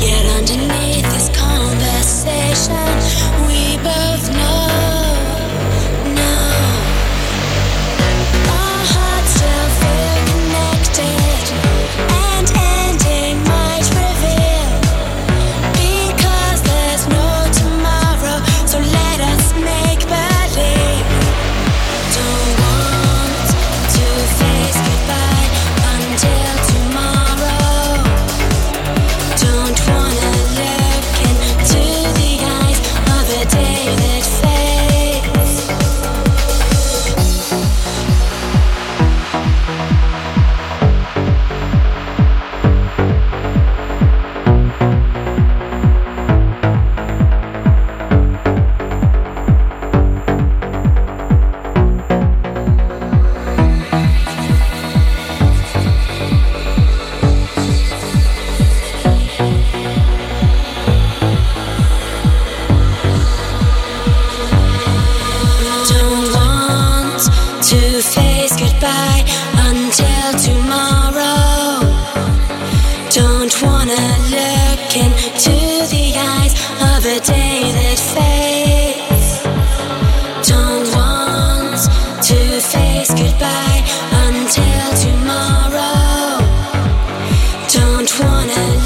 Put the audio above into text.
Yet underneath this conversation, we both know our hearts still feel connected, and ending might reveal, because there's no tomorrow. So let us make believe. Don't want to face goodbye until tomorrow. Don't wanna look into the eyes of a day that fades. Don't want to face goodbye until tomorrow. Don't wanna look into the eyes of a day that fades. Don't want to face goodbye until tomorrow. Don't wanna